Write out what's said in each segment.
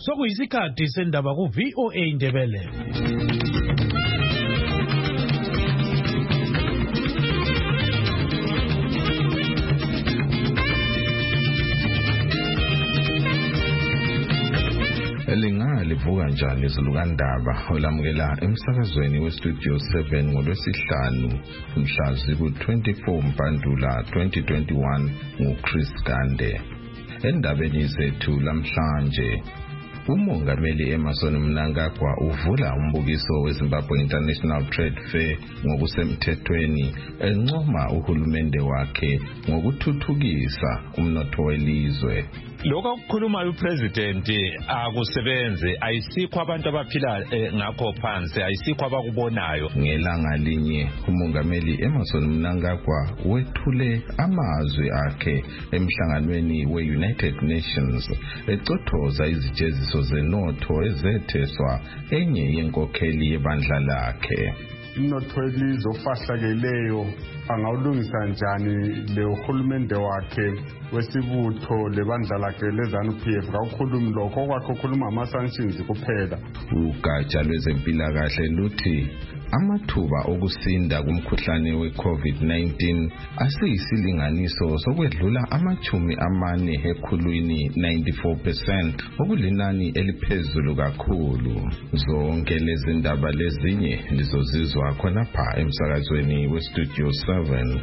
Sokuyisikhathi sendaba ku VOA Indebele. Livuka njani izilukandaba olamukela emsakazweni westudio 7 ngolwesihlanu mhla ziku-24 Mpandula 2021 nguChris Gande. Endabeni zethu lamhlanje, uMongameli Emmerson Mnangagwa uvula umbukiso weZimbabwe International Trade Fair ngokusemthethweni encoma uhulumende wakhe ngokuthuthukisa umnotho welizwe. Lokho okukhulumayo uPresident akusebenze, ayisikho abantu abaphila ngakho phansi, ayisikho abakubonayo. Ngelanga linye uMongameli Emmerson Mnangagwa wethule amazwi akhe emhlanganweni we-United Nations ecothoza izijeziso zenotho ezetheswa enye yenkokheli yebandla lakhe. Umnotho welizwe ofahlakeleyo angawulungisa njani le uhulumende wakhe wesibutho lebandla lakhe leZANU-PF kawukhulumi lokho kwakho ukhuluma ama-sanctions kuphela. Ugatsha lwezempilakahle luthi amathuba okusinda kumkhuhlane we-COVID-19 asiyisilinganiso sokwedlula 40 ekhulwini 94%, okulinani eliphezulu kakhulu. Zonke lezi ndaba lezinye lizozizwa khonapha emsakazweni westudio 7.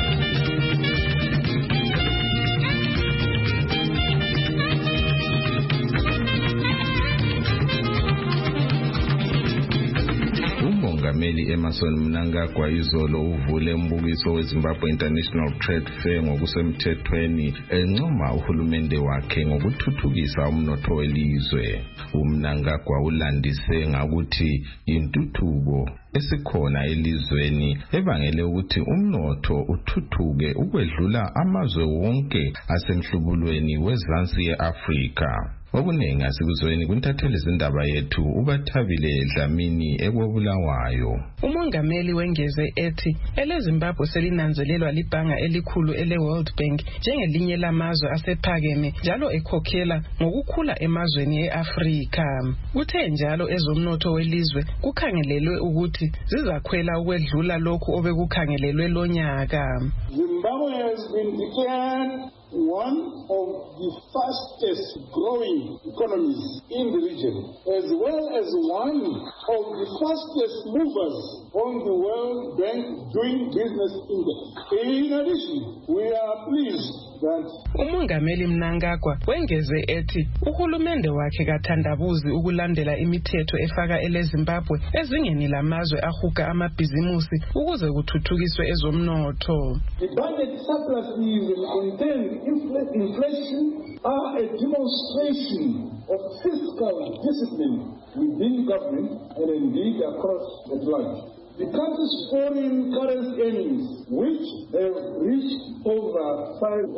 uMongameli Emmerson Mnangagwa izolo uvule umbukiso weZimbabwe International Trade Fair ngokusemthethweni encoma uhulumende wakhe ngokuthuthukisa umnotho welizwe. uMnangagwa ulandise ngakuthi intuthuko esikhona elizweni ebangele ukuthi umnotho uthuthuke ukwedlula amazwe wonke asemhlubulweni wezansi yeAfrika. Okuningi asikuzweni kuntathele izindaba yethu uBathabile Dlamini ekwebulawayo. uMongameli wengeze ethi eleZimbabwe selinanzelelwa libhanga elikhulu ele-World Bank njengelinye lamazwe asephakeme njalo ekhokhela ngokukhula emazweni e-Afrika. Uthe njalo ezomnotho welizwe kukhangelelwe ukuthi zizakhwela ukwedlula lokhu obekukhangelelwe lonyaka. Zimbabwe has been declared one of the fastest growing economies in the region, as well as one of the fastest movers on the World Bank Doing Business Index. In addition, we are pleased that uMongameli Mnangagwa wengeze ethi uhulumende wakhe kathandabuzi ukulandela imithetho efaka eleZimbabwe ezingeni lamazwe ahuga amabhizimusi ukuze kuthuthukiswe ezomnotho. The budget surpluses and inflation are a demonstration of fiscal discipline within government and indeed across the globe. The country's foreign currency earnings, which have reached over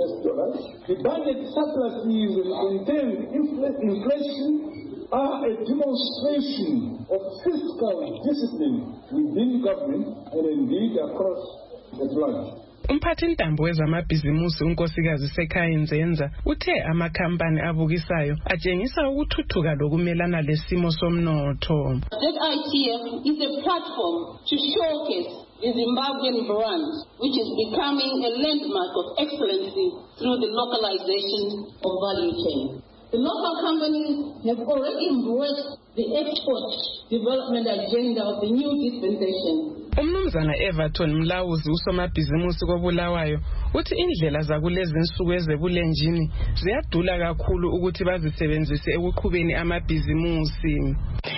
$5, the budget surpluses and inflation are a demonstration of fiscal discipline within government and indeed across the globe. Umphathintambo wezamabhizimusi unkosikazi Sekhaya Nzenza uthe amakhampani abukisayo atshengisa ukuthuthuka lokumelana lesimo somnotho. ZITF is a platform to showcase the Zimbabwean brand, which is becoming a landmark of excellency through the localization of value chain. The local companies have already embraced the export development agenda of the new dispensation. Umnumzana Everton Mlawuzi usomabhizimusi kobulawayo uthi indlela zakulezi insuku ezebulenjini ziyadula kakhulu ukuthi bazisebenzise ekuqhubeni amabhizimusi.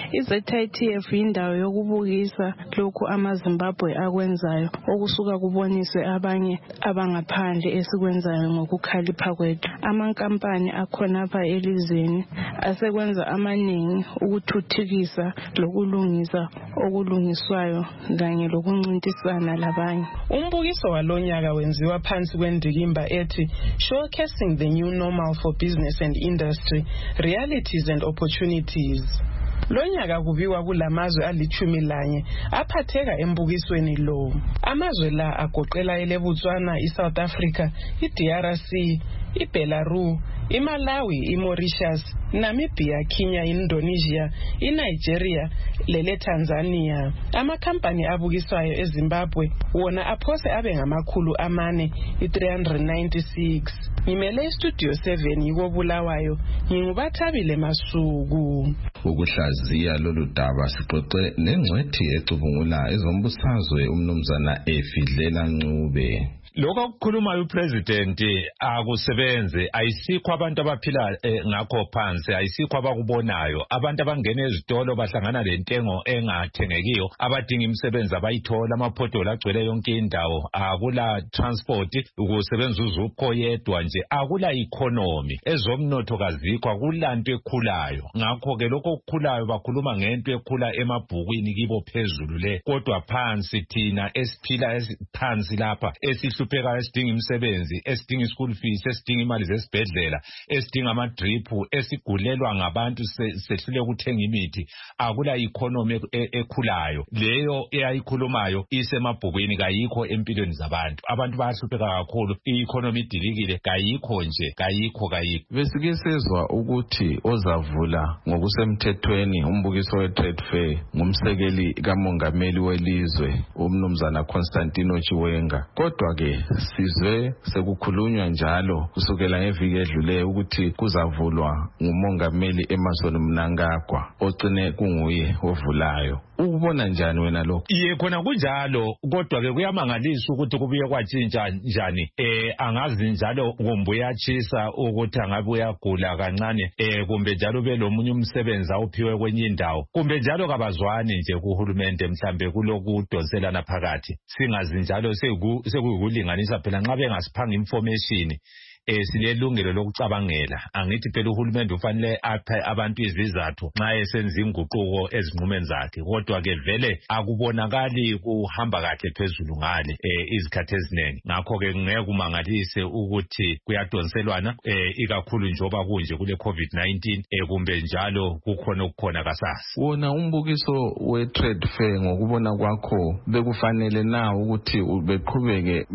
iZITF indawo yokubukisa lokhu amaZimbabwe akwenzayo okusuka kuboniswe abanye abangaphandle esikwenzayo ngokukhalipha kwethu. Amankampani akhonapha elizweni asekwenza amaningi ukuthuthukisa lokulungisa okulungiswayo kanye lokuncintisana labanye. Umbukiso walonyaka wenziwa phansi kwendikimba ethi Showcasing the New Normal for Business and Industry, Realities and Opportunities. Lonyaka kubiwa kulamazwe ali11 aphatheka embukisweni lo. Amazwe la agoqela eleBotswana, iSouth Africa, iDRC, iBelarus, iMalawi, iMauritius, Namibia, Kenya, Indonesia, iNigeria lele Tanzania. Amakhampani abukisayo eZimbabwe wona aphose abe ngamakhulu amane, 396. Ngimele Studio 7 yikobulawayo, ngingubathabile Masuku. Ukuhlaziya lolu daba sixoxe nengcwethi ecubungula ezombusazwe umnumzana Efidlela Ncube. Lokho okukhulumayo upresident akusebenze, ayisikho abantu abaphila ngakho phansi, ayisikho abakubonayo. Abantu abangena ezitolo bahlangana lentengo engathengekiyo, abadinga imisebenzi abayithola, amaphotola agcwele yonke indawo, akula transport, ukusebenza uzukho yedwa nje, akula economy, ezomnotho kazikho, akulanto ekhulayo. Ngakho ke lokho okukhulayo bakhuluma ngento ekhula emabhukwini kibo phezulu le, kodwa phansi thina esiphila phansi lapha esihlupheka esidinga imisebenzi, esidinga school fees, esidinga imali zesibhedlela, esidinga ama drip, esigulelwa ngabantu sehlule ukuthenga imithi, akula economy ekhulayo. Leyo eyayikhulumayo isemabhukwini, kayikho empilweni zabantu. Abantu bayahlupheka kakhulu, i-economy idilikile, kayikho nje, kayikho. Besike sezwa ukuthi ozavula ngokusemthethweni umbukiso we-trade fair ngumsekeli kamongameli welizwe umnumzana Constantino Chiwenga. Kodwa ke sizwe sekukhulunywa njalo kusukela ngeviki edluleyo ukuthi kuzavulwa ngumongameli Emmerson Mnangagwa ogcine kunguye ovulayo. Ukubona njani wena lokho? Khona kunjalo, kodwa ke kuyamangalisa ukuthi kubuye kwatshintsha njani. Angazi njalo kumbe uyachisa ukuthi angabe uyagula kancane, kumbe njalo belomunye umsebenzi awuphiwe kwenye indawo, kumbe njalo kabazwani nje kuhulumende mhlambe kulokudonselana phakathi. Singazi njalo sekuyilinganisa phela nxa bengasiphanga information. Silelungelo lokucabangela. Angithi phela uhulumende ufanele aphe abantu izizathu nxa esenza inguquko ezinqumeni zakhe, kodwa ke vele akubonakali kuhamba kahle phezulu ngale izikhathi eziningi. Ngakho ke ngeke kumangalise ukuthi kuyadonselwana, ikakhulu njoba kunje kule COVID-19, kumbe njalo kukhona okukhona kasasi. Wona umbukiso we-trade fair ngokubona kwakho bekufanele na ukuthi beqhubeke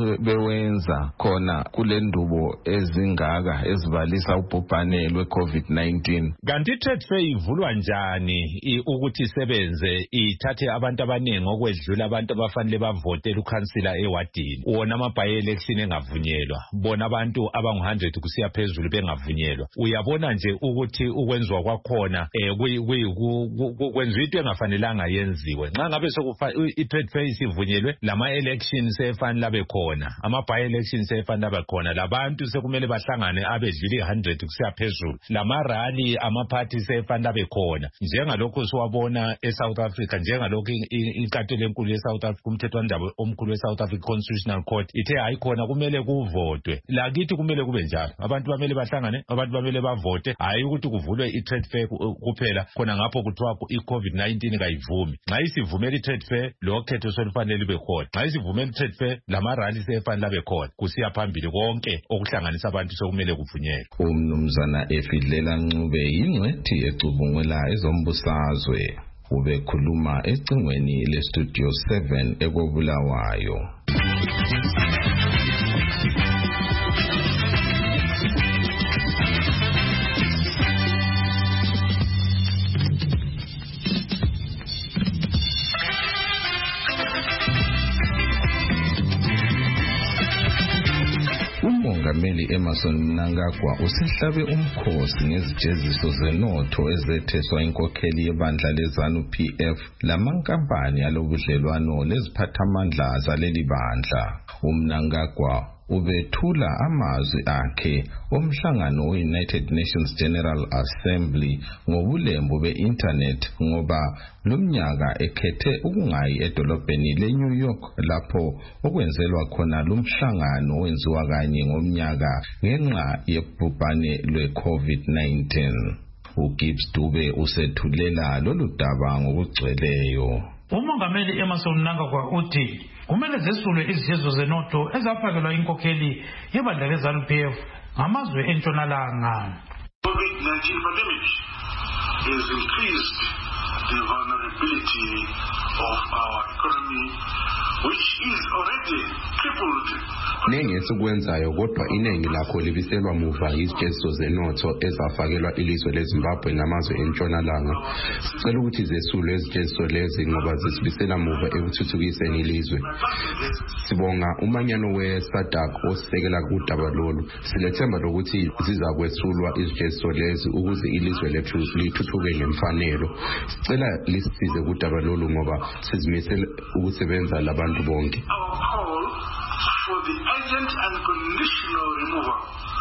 bewenza khona kule ndubo ezingaka ezibalisa ubhubhane lwe-COVID-19? Kanti i-trade fair ivulwa njani ukuthi isebenze ithathe abantu abaningi okwedlula abantu abafanele bavotele ukhansila ewadini? Wona ama-by-election engavunyelwa, bona abantu abangu-100 kusiya phezulu bengavunyelwa. Uyabona nje ukuthi ukwenziwa kwakhona kwenziwa into engafanelanga yenziwe. Nxa ngabe i-trade fair isivunyelwe, lama-elections efanele abe khona, ama-by-elections efanele abe khona, labantu sekumele bahlangane abedlule 100 kusiya phezulu, lamarali amaphathi sefanele abe khona. Njengalokho siwabona eSouth Africa, njengalokho inkantolo enkulu yeSouth Africa, umthethwandaba omkhulu weSouth Africa Constitutional Court ithe hayi khona kumele kuvotwe. Lakithi kumele kube njalo, abantu bamele bahlangane, abantu bamele bavote, hayi ukuthi kuvulwe i-trade fair kuphela khona ngapho kuthiwa i-COVID-19 kayivumi. Nxa isivumela i-trade fair, lo khetho solufanele libe khona. Nxa isivumela i-trade fair, lamarali sefanele abe khona kusiya phambili, konke okuhlanganisa abantu sokumele kuvunyelwe. Umnumzana Efidlela Ncube yingcwethi ecubungula ezombusazwe, ubekhuluma ecingweni leStudio 7 ekobulawayo. uMongameli Emmerson Mnangagwa usehlabe umkhosi ngezijeziso zenotho ezetheswa inkokheli yebandla leZANU-PF lamankampani alobudlelwano leziphathamandla zaleli bandla. uMnangagwa ubethula amazwi akhe omhlangano we-United Nations General Assembly ngobulembu be-internet ngoba lumnyaka ekhethe ukungayi edolobheni leNew York lapho okwenzelwa khona lumhlangano wenziwa kanye ngomnyaka ngenxa yebhubhane lwe-COVID-19. uGibbs Dube usethulela lolu daba ngokugcweleyo. uMongameli Emmerson Mnangagwa uthi kumele zesulwe izijezo zenotho ezaphakelwa inkokheli yebandla leZANU-PF ngamazwe entshonalanga. COVID-19 pandemic has increased the vulnerability of our economy, which is already crippled. Nengesikwenzayo kodwa iningi lakho libiselwa muva izijeziso zenotho ezafakelwa ilizwe leZimbabwe namazwe entshonalanga. Sicela ukuthi zesulwe izijeziso lezi ngoba zisibisela muva ekuthuthukiseni ilizwe. Sibonga umanyano we-SADC osekela kudaba lolu. Silethemba lokuthi zizakwesulwa izijeziso lezi ukuze ilizwe lethu lithuthuke ngemfanelo. Sicela lisisize kudaba lolu ngoba sizimisele ukusebenza labantu bonke. For the urgent and conditional removal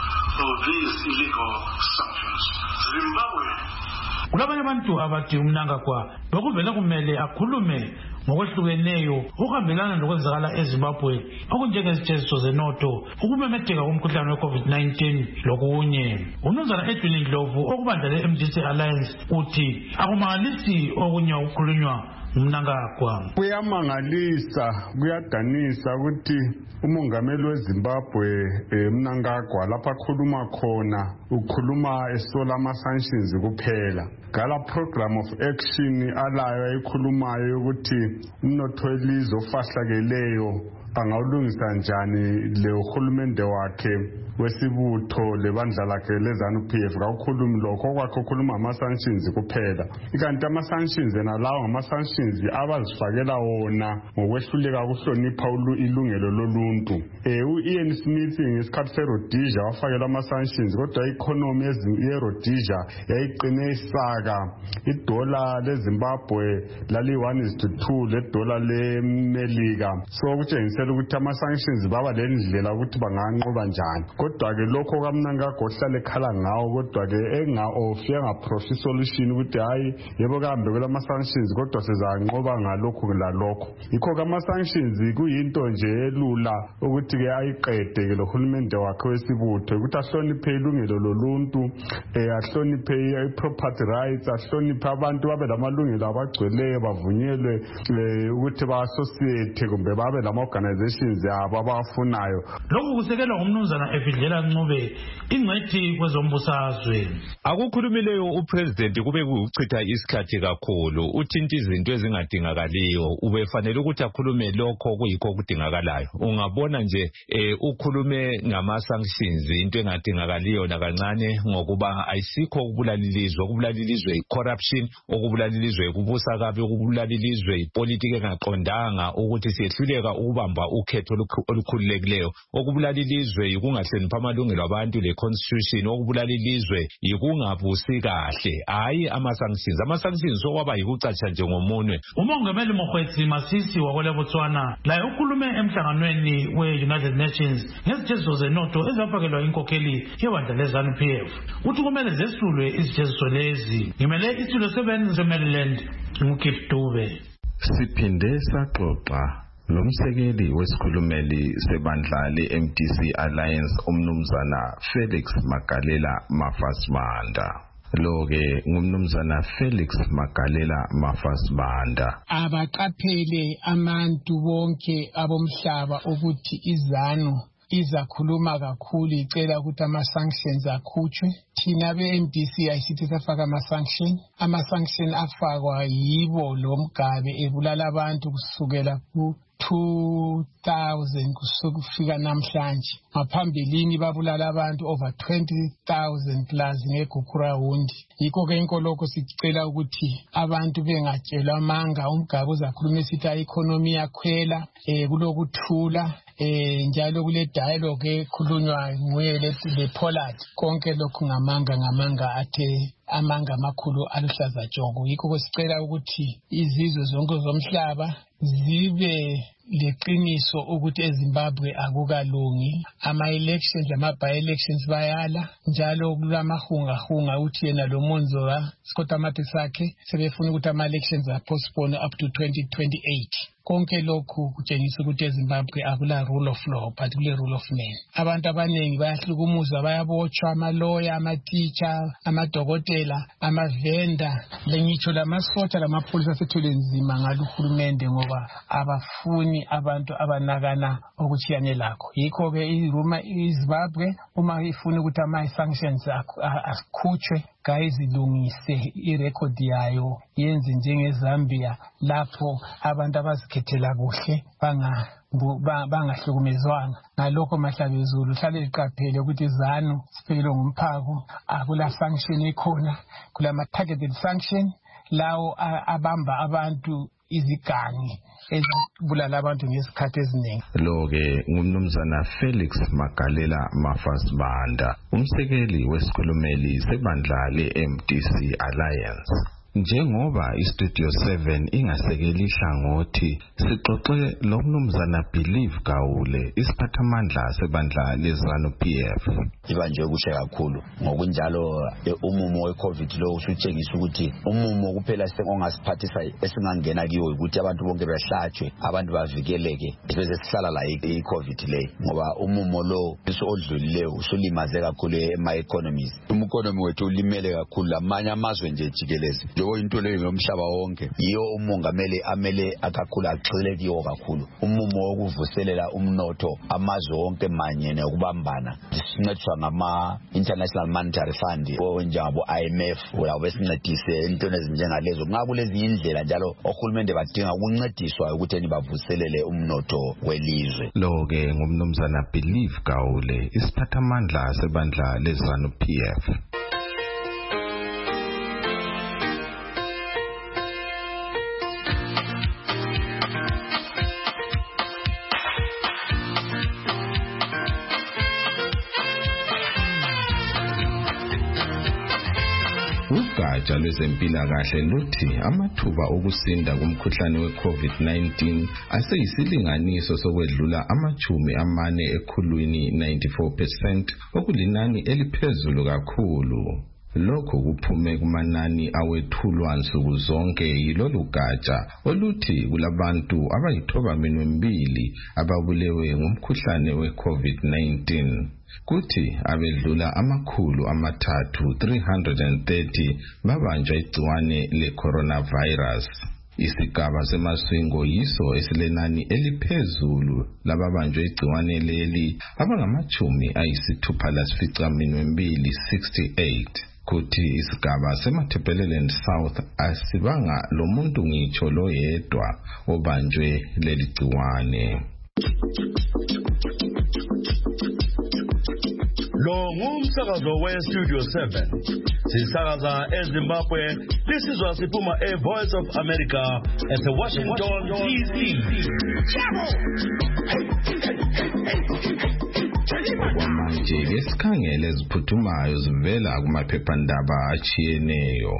of these illegal sanctions. Zimbabwe. Kulabanye abantu abathi uMnangagwa bekuvele kumele akhulume ngokwehlukeneyo okuhambelana nokwenzakala eZimbabwe okunjengezijeziso zenotho, ukumemetheka komkhuhlane we-COVID-19 lokunye. UMnumzana Edwin Ndlovu okubandla le-MDC Alliance uthi akumangalisi okunye ukukhulunywa uMnangagwa. Kuyamangalisa, kuyadanisa ukuthi umongameli weZimbabwe Mnangagwa lapha akhuluma khona ukhuluma esola ama-sanctions kuphela. Gala program of action alayo ayikhulumayo ukuthi umnotho welizwe ofahlakeleyo angawulungisa njani le uhulumende wakhe wesibutho lebandla lakhe leZANU-PF. Kakhulumi lokho kwakho ukhuluma ama-sanctions kuphela. Ikanti ama-sanctions nalawo ngama-sanctions abazifakela wona ngokwehluleka ukuhlonipha ilungelo loluntu. U-Ian Smith ngesikhathi seRhodesia wafakela ama-sanctions kodwa i-economy yeRhodesia yayiqine isaka. Idola leZimbabwe lali 1:2 ledola leMelika. So kutshengisela ukuthi ama-sanctions baba lendlela ukuthi banganqoba njani. Kodwa ke lokho kaMnangagwa ohlala ekhala ngawo kodwa ke enga-offer solution ukuthi hayi yebo kambe kulama sanctions kodwa sizanqoba ngalokho lalokho. Yikho kama-sanctions kuyinto nje elula ukuthi ke ayiqede ke lo hulumende wakhe wesibutho ukuthi ahloniphe ilungelo loluntu, ahloniphe i-property rights, ahloniphe abantu babe lamalungelo abagcweleyo bavunyelwe ukuthi ba-associate kumbe babe lama-organizations yabo abawafunayo. Lokhu kusekelwa ngumnumzana Efidlela Ncube ingcethi kwezombusazwe. Akukhulumileyo upresident kube kuchitha isikhathi kakhulu, uthinta izinto ezingadingakaliyo, ubefanele ukuthi akhulume lokho kuyikho kudingakalayo. Ungabona nje ukhulume ngama-sanctions into engadingakaliyo nakancane ngokuba ayisikho ukubulalilizwe, ukubulalilizwe corruption, ukubulalilizwe ukubusa kabi, ukubulalilizwe ipolitiki engaqondanga ukuthi siyehluleka ukubamba ukhetho olukhululekileyo, okubulalilizwe ikungahlonipha amalungelo abantu le constitution, okubulalilizwe ikungabusi kahle, hayi ama-sanctions. Ama-sanctions okwaba yikucatsha nje ngomunwe. Umongameli Mokgweetsi Masisi wakole Botswana laye ukhulume emhlanganweni we-United Nations ngezijeziso zenotho ezafakelwa inkokheli yebandla leZANU-PF. Uthi kumele zesulwe izijeziso lezi. Ngimele isitulo 7 seMaryland uKift Dube. Siphinde saxoxa nomsekeli wesikhulumeli sebandla le-MDC Alliance umnumzana Felix Magalela Mafasibanda. Lo-ke ngumnumzana Felix Magalela Mafasibanda. Abaqaphele abantu bonke abomhlaba ukuthi iZANU izakhuluma kakhulu icela ukuthi ama-sanctions akhutshwe. Thina be-MDC ayisithi safaka ama-sanction afakwa yibo lo mgabe ebulala abantu kusukela ku 2,000 kufika namhlanje. Ngaphambilini babulala abantu over 20,000 plus ngeGukura Hundi. Yikho ke inkoloko sicela ukuthi abantu bengatshelwa amanga, umgabe uzakhuluma sithi i-economy yakhwela, kulokuthula, njalo kule dialogue ekhulunywa nguye le Pollard. Konke lokhu ngamanga athe amanga amakhulu aluhlaza tshoko. Yikho kwesicela ukuthi izizwe zonke zomhlaba zibe leqiniso ukuthi eZimbabwe akukalungi. Ama-elections, ama-by-elections bayala, njalo kulamahunga uthi yena lo Monzora Sikotamati sakhe sebefuna ukuthi ama-elections postpone up to 2028. Konke lokhu kutshengisa ukuthi eZimbabwe akula rule of law but kule rule of man. Abantu abaningi bayahlukumuzwa, bayabotshwa, amaloya, ama-teacher, amadokotela, amavenda, lengitsho lamasosha lamapholisa asetholwe nzima ngalo uhulumende ngoba abafuni abantu abanakana okuthiyane lakho. Yikho ke iZimbabwe uma ifuna ukuthi ama-sanctions akhutshwe kayizilungise irekhodi yayo yenze njengeZambia lapho abantu abazikhethela kuhle bangahlukumezwanga. Ngalokho Mahlabezulu hlale liqaphele ukuthi ZANU siphelelwe ngumphako, akula sanction ekhona, kulama targeted sanction lawo abamba abantu izigangi ezibulala abantu ngesikhathi eziningi. Lo-ke ngumnumzana Felix Magalela Mafasibanda, umsekeli wesikhulumeli sebandla le-MDC Alliance. Njengoba iStudio 7 ingasekeli hlangothi, sixoxe lo mnumzana Believe Gawule, isiphathamandla sebandla leZANU-PF. Ibanje kuhle kakhulu ngokunjalo umumo weCovid lo usutshengisa ukuthi umumo kuphela ongasiphathisa esingangena kiwo ukuthi abantu bonke behlatshwe, abantu bavikeleke bese sihlala la iCovid le, ngoba umumo lo odlulileyo usulimaze kakhulu ema-economies. Economy wethu ulimele kakhulu, amanye amazwe nje jikeleze. Njengo into leyo ngomhlaba wonke yiyo umongameli amele akakhulu agxile kiyo kakhulu, umumo wokuvuselela umnotho amazwe wonke manyene ukubambana. Sincediswa ngama International Monetary Fund onjengabo IMF ulabo besincedise into ezinjengalezo. Ngakulezi indlela njalo ohulumende badinga ukuncediswa ukuthi bavuselele umnotho welizwe. Lo-ke ngumnumzana Believe Gawule, isiphathamandla sebandla leZANU-PF. Ugatsha lwezempilakahle luthi amathuba okusinda kumkhuhlane we-COVID-19 aseyisilinganiso sokwedlula 40 ekhulwini 94%, okulinani eliphezulu kakhulu. Lokhu kuphume kumanani awethulwa nsuku zonke yilolu gatsha oluthi kulabantu abayi-92 ababulewe ngumkhuhlane we-COVID-19. Kuthi abedlula 330 babanjwa igciwane le-coronavirus. Isigaba semaswingo yiso esilenani eliphezulu lababanjwe igciwane leli abangama-68. Kuthi isigaba seMatabeleland South asibanga lomuntu ngitsho loyedwa obanjwe leli gciwane. Lo ngumsakazo weStudio 7. Sisakaza eZimbabwe, lisizwa siphuma eVoice of America eseWashington DC. Manje ngesikhangele eziphuthumayo zivela kumaphephandaba achiyeneyo.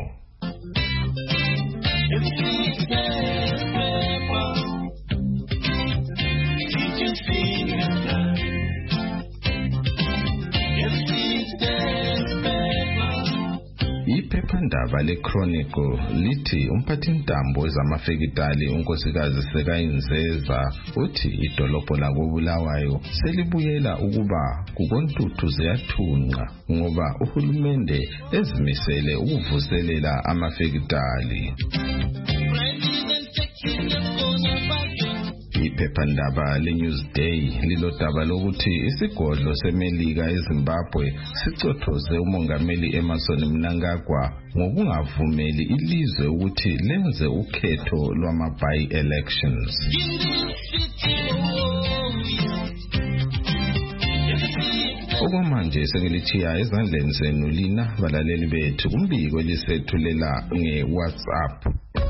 Iphephandaba leChronicle lithi umphathintambo wezamafekitali unkosikazi Sekayinzeza uthi idolobho lakoBulawayo selibuyela ukuba kukontuthu ziyathunqa ngoba uhulumende ezimisele ukuvuselela amafekitali. Iphephandaba leNewsday lilodaba lokuthi isigodlo seMelika eZimbabwe sicothoze umongameli Emmerson Mnangagwa ngokungavumeli ilizwe ukuthi lenze ukhetho lwama-by-elections. Okwamanje sengilithiya ezandleni zenu lina balaleli bethu umbiko elisethulela nge-WhatsApp.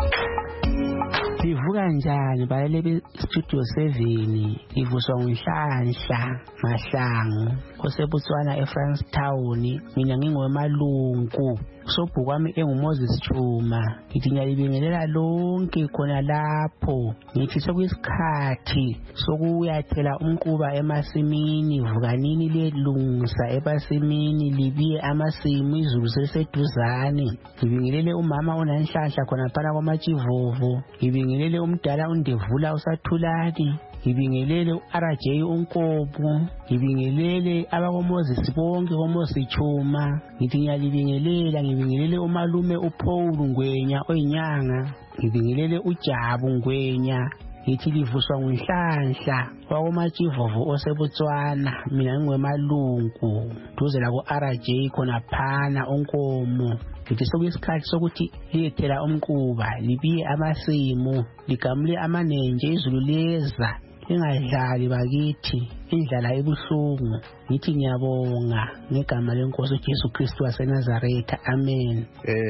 Livuka njani balaleli Studio 7? Livuswa nguNhlanhla Mahlangu oseBotswana eFrancetown. Mina ngingomalungu sobhuku kwami enguMoses Chuma. Ngithi ngiyalibingelela lonke khona lapho. Ngithi sokuyisikhathi sokuyathela umquba emasimini. Vukanini lelungisa emasimini libiye amasimu izulu seliseduzane. Ngibingelele umama uNanhlanhla khona phana kwaMatshivovo. Ngibingelele umdala uNdevula uSathulani. Ngibingelele uRJ uNkobo. Ngibingelele abakoMoses bonke koMoses Chuma. Ngithi ngiyalibingelela. Ngibingelele umalume uPaul Ngwenya oyinyanga. Ngibingelele uJabu Ngwenya. Ngithi livuswa nguNhlanhla wakoMatshivovo oseBotswana. Mina ngingomalungu duze la ku-RJ khona phana onkomo. Ngithi sokuyisikhathi sokuthi liyethela umquba libiye amasimu ligamule amanenje izulu leza ingadlali bakithi indlala ebuhlungu ngithi ngiyabonga ngegama lenkosi uJesu Kristu waseNazaretha amen.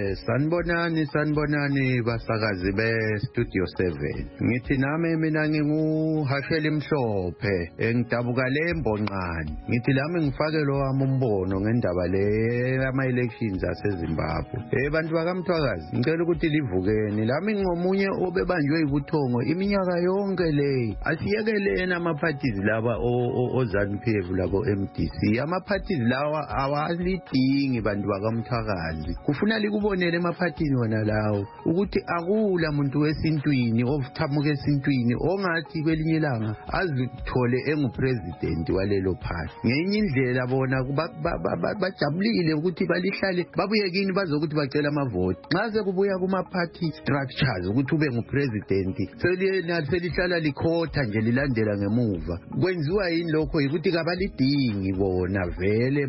Sanibonani basakazi beStudio 7. Ngithi nami mina nginguHasheli Mhlophe engidabuka lembonqani. Ngithi lami ngifake lo wami umbono ngendaba le ama-elections aseZimbabwe. Bantu bakamthwakazi ngicela ukuthi livukeni. Lami ngomunye obebanjwe ibuthongo iminyaka yonke le. Asiyekeleni ama-parties laba oZANU-PF labo MDC. Ama-parties lawa awalidingi bantu bakamthwakazi. Kufuna likubonele emaphathini wona lawo ukuthi akula muntu wesintwini ovuthamuka esintwini ongathi kwelinye ilanga azithole engupresident walelo party. Ngenye indlela bona bajabulile ukuthi balihlale babuye kini bazokuthi bacela amavoti. Nxa sekubuya kuma-party structures ukuthi ube ngupresident selihlala likhotha nje lilandela ngemuva. Kwenziwa yini lokho ukuthi kabalidingi bona vele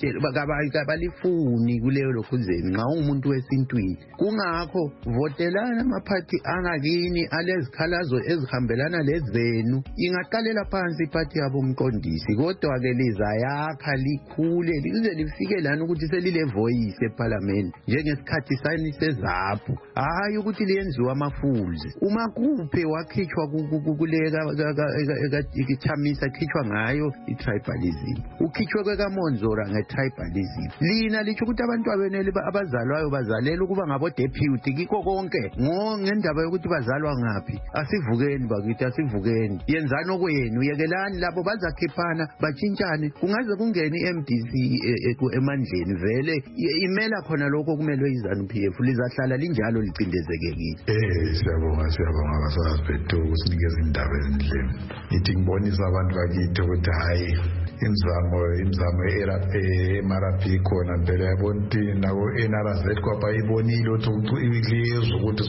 balifuni kuleyo lokhuzeni nxa umuntu wesintwini. Kungakho votelana amaphathi angakini alezikhalazo ezihambelana lezenu. Ingaqalela phansi iphathi yabo umqondisi kodwa ke lizayakha likhule lize lifike lana ukuthi selile voice eParliament njengesikhathi sani seZAPU. Hayi ukuthi liyenziwa amafools. uMakuphe wakhitshwa kuleka ikithamisa khitshwa ngayo itribalism. Ukhitshwe kwekaMonzora ngetribalism. Lina lithi ukuthi abantu abenele abazalwayo bazalela ukuba ngabo deputy kiko konke ngendaba yokuthi bazalwa ngaphi. Asivukeni bakithi asivukeni. Yenzani okwenu yekelani labo bazakhiphana bachintshane kungaze kungeni iMDC emandleni vele imela khona lokho kumelwe iZANU-PF lizahlala linjalo licindezekekile. Siyabonga basaziphethu ukusinikeza indaba ezindleni. Ngithi ngibonisa abantu bakithi ukuthi hayi imizamo eMRP khona phela yabona ukuthi nako NRZ kwapha ibonile ukuthi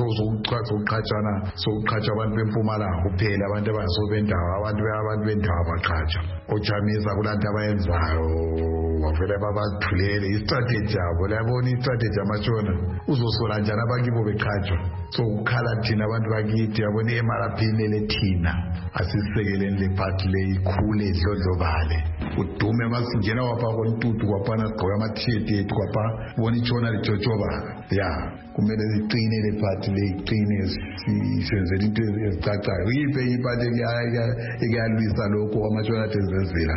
sokuqhatshwa abantu bempumalanga kuphela abantu abangasobendawo abantu bendawo baqhatshwa. Ochamisa kulanto abayenzayo wavele babathulele istrategy yabo labona istrategy amashona uzosola njani abakibo beqhatshwa. So ukhala thina abantu bakithi yabona iMRP nele thina asisekeleni le party le ikhule idlodlobale udume masingena wapha kontutu kwaphana sigqoka ama-t-shirt ethu kwapha bona itshona lijojoba kumele liqine le party le iqine senzela into ezicacayo. Yiphi enye iphathi ekuyalwisa lokho amatshona athi ezenzela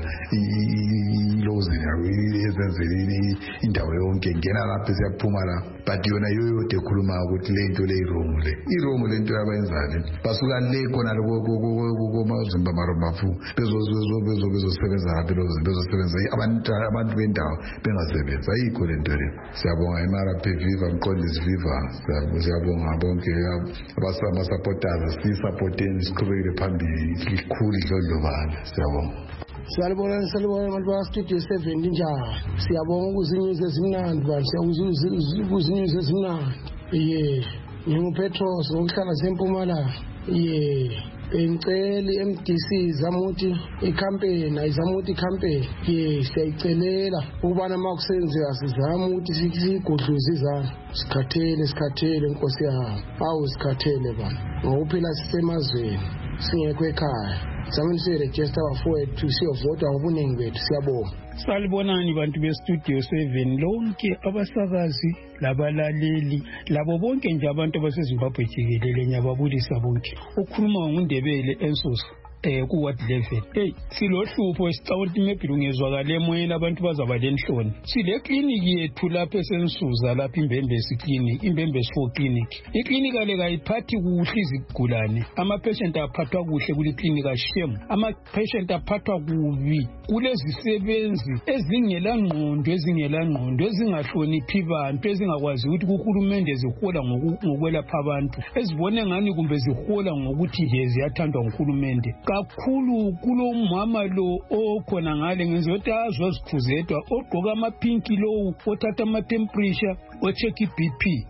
ilozini ezenzela indawo yonke ngena lapha siyaphuma la but yona yoyote ekhuluma ukuthi le nto le irongo le nto yabayenzayo basuka le khona komazimba maromafu bezosebenza lapha bezosebenza abantu bendawo bengasebenza ayikho le nto le. Siyabonga iMRP Viva Mqondisi Viva siyabonga bonke abasamasupporters sisupporteni siqhubekele phambili likhulu idlodlobala. Siyabonga Salibona abantu baStudio 7 njalo. Siyabonga ukuzinyuza ezimnandi bantu ukuzinyuza ezimnandi. Ngingupetros ngokuhlala seMpumalanga. Ngicela MDC zamuthi icampaign ayizamuthi icampaign siyayicelela ukubana makusenzeka sizama ukuthi sigodluze izana sikhathele inkosi yami sikhathele bana ngokuphila sisemazweni singekho ekhaya samani siregister bafowethu siyovota ngobuningi bethu. Siyabonga. Salibonani bantu beStudio 7 lonke abasakazi labalaleli labo bonke nje abantu abaseZimbabwe jikelele nyababulisa bonke. Ukhuluma nguNdebele Ensosi ku-ward level. Silohlupho sicawuthi maybe lungezwakala emoyeni abantu bazaba lenhloni. Sile kliniki yethu lapha esensuza lapha iMbembesi clinic, iMbembesi 4 clinic. Iklinika le kayiphathi kuhle izigulane. Ama-patient aphathwa kuhle kule klinika shem. Ama-patient aphathwa kubi. Kulezisebenzi ezingelangqondo ezingahloniphi abantu ezingakwazi ukuthi kuhulumende zihola ngokwelapha abantu. Ezibone ngani kumbe zihola ngokuthi nje ziyathandwa nguhulumende. Kakhulu kulomama lo okhona ngale ngenzothi azwa zikhuzedwa ogqoka amapinki lo othatha ama temperature ocheck iBP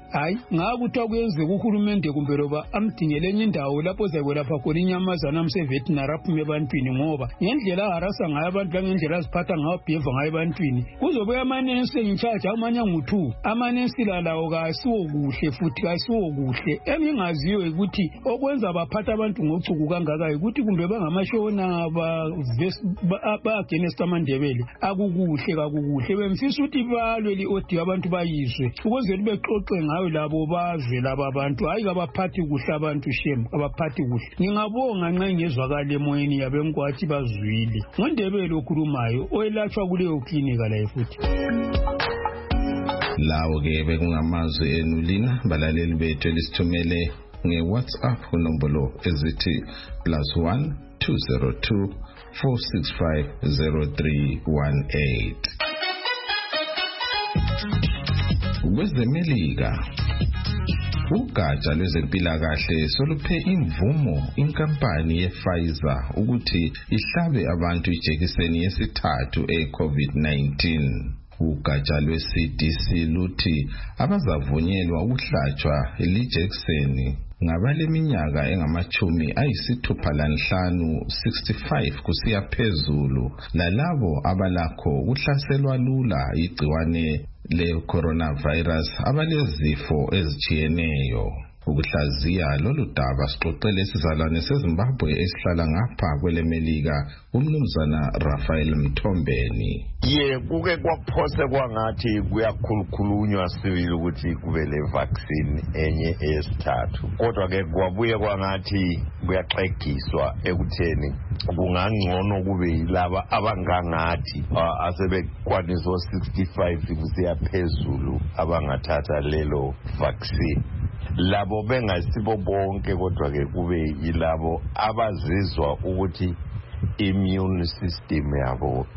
hayi ngakuthiwa kuyenzeka uhulumende kumbe loba amdingele enye indawo lapho ozakwelapha khona inyamazana amse-veterinary aphume ebantwini ngoba ngendlela aharasa ngayo abantu langendlela aziphatha ngayo behave ngayo ebantwini kuzobuya amanensi engitshaje amanye angu-2 amanensi lalawo kasiwo kuhle futhi kasiwo kuhle engingaziyo ukuthi okwenza baphatha abantu ngocuku kangaka ukuthi kumbe bangamashona ba-against amandebele akukuhle bemfisa ukuthi balwe li-odi abantu bayizwe ukwenzela bexoxe ngayo labo bazwe laba abantu hayi kabaphathi kuhle abantu shem abaphathi kuhle ngingabonga nxa ingezwakala emoyeni yabenkowathi bazwile ngondebele okhulumayo oyelatshwa kuleyo klinika layo futhi lawo-ke bekungamazwi enu lina balaleli bethu elisithumele nge-WhatsApp kunombolo ezithi +1 202 465 0318. Kwezemelika ugatsha lwezempilakahle soluphe imvumo inkampani ye-Pfizer ukuthi ihlabe abantu ijekiseni yesithathu e-COVID-19. Ugatsha lwe-CDC luthi abazavunyelwa ukuhlatshwa lijekiseni ngabaleminyaka engama-65 65 kusiya phezulu lalabo abalakho ukuhlaselwa lula igciwane le-coronavirus abalezifo ezitshiyeneyo. Ukuhlaziya lolu daba sixoxele isizalwane seZimbabwe esihlala ngapha kwelemelika umnumzana Raphael Mthombeni. Kuke kwaphose kwangathi kuyakhulukhulunywa sibili ukuthi kube le vaccine enye eyesithathu kodwa ke kwabuye kwangathi kuyaxegiswa ekutheni kungangcono kube yilaba abangangathi asebekwanisa 65 kusiya phezulu abangathatha lelo vaccine. Labo bengasibo bonke kodwa ke kube yilabo abazizwa ukuthi immune system yabo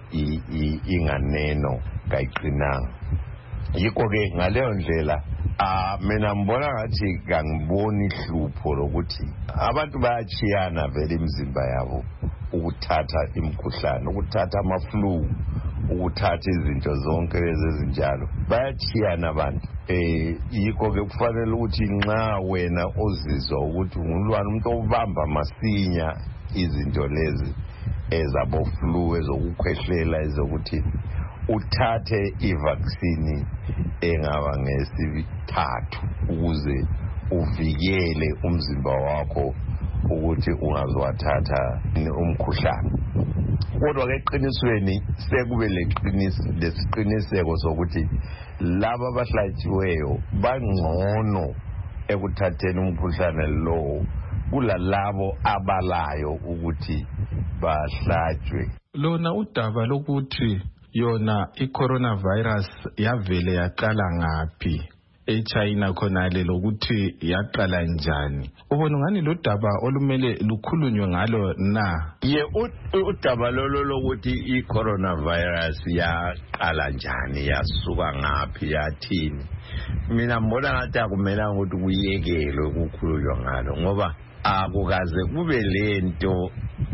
inganeno kayiqinanga. Yikho ke ngaleyo ndlela mina mbona ngathi kangiboni ihlupho lokuthi abantu bayachiyana vele imizimba yabo ukuthatha imikhuhlane ukuthatha amaflu ukuthatha izinto zonke ezinjalo bayachiyana abantu. Yikho ke kufanele ukuthi nxa wena ozizwa ukuthi ungulwana umuntu obamba masinya izinto lezi ezabo flu ezokukhwehlela ezokuthi uthathe ivaccine engaba ngesithathu ukuze uvikele umzimba wakho ukuthi ungazwathatha umkhuhlane. Kodwa ke eqinisweni sekube lesiqiniseko sokuthi laba abahlatshiweyo bangcono ekuthatheni umkhuhlane lo kulalabo abalayo ukuthi bahlatshwe. Lona udaba lokuthi yona i-coronavirus yavele yaqala ngaphi eChina khonale lokuthi yaqala njani, ubona ngani lo daba olumele lukhulunywe ngalo na? Udaba lolo lokuthi i-coronavirus yaqala njani yasuka ngaphi yathini, mina mbona ngathi akumela ukuthi kuyekelwe ukukhulunywa ngalo ngoba akukaze kube lento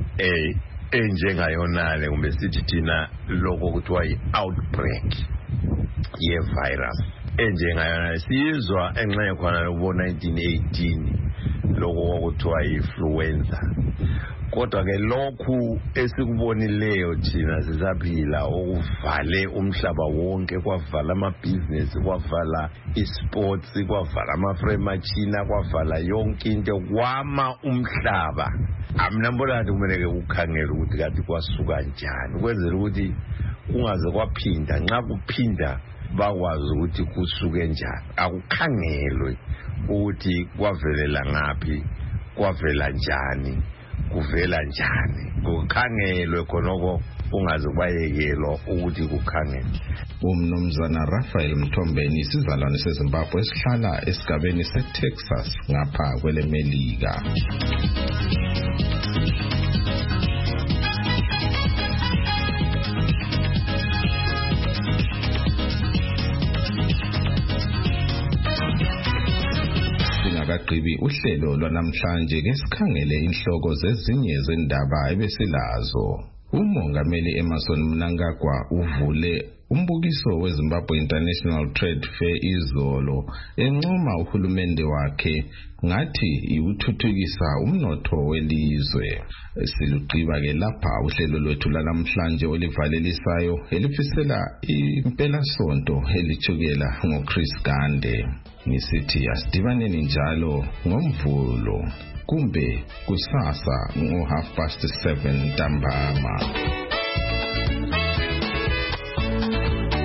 enjengayonale kumbe sithi thina lokho kuthiwa yi-outbreak ye-virus enjengayonale siyizwa enxa khona lobo-1918 lokho kwakuthiwa yi-influenza. Kodwa ke lokhu esikubonileyo thina sisaphila okuvale umhlaba wonke, kwavala amabhizinesi, kwavala isports, kwavala amafremachina, kwavala yonke into, kwama umhlaba. Mina mbona ngathi kumele ke ukukhangela ukuthi kanti kwasuka njani ukwenzela ukuthi kungaze kwaphinda, nxa kuphinda bakwazi ukuthi kusuke njani, akukhangelwe ukuthi kwavelela ngaphi, kwavela njani, kuvela njani, kukhangelwe khonoko ungaze kwayekelwa ukuthi kukhangelwe. Umnumzana Raphael Mthombeni isizalwane seZimbabwe esihlala esigabeni seTexas ngapha kwelemelika. Singakagqibi uhlelo lwanamhlanje ke sikhangele inhloko zezinye zendaba ebesilazo. Umongameli Emmerson Mnangagwa uvule umbukiso weZimbabwe International Trade Fair izolo encoma uhulumende wakhe ngathi iwuthuthukisa umnotho welizwe. Siluqiba ke lapha uhlelo lwethu lanamhlanje olivalelisayo elifisela impela sonto elithukela ngoChris Gande. Ngisithi asidibaneni njalo ngomvulo kumbe kusasa ngo 7:30 ntambama.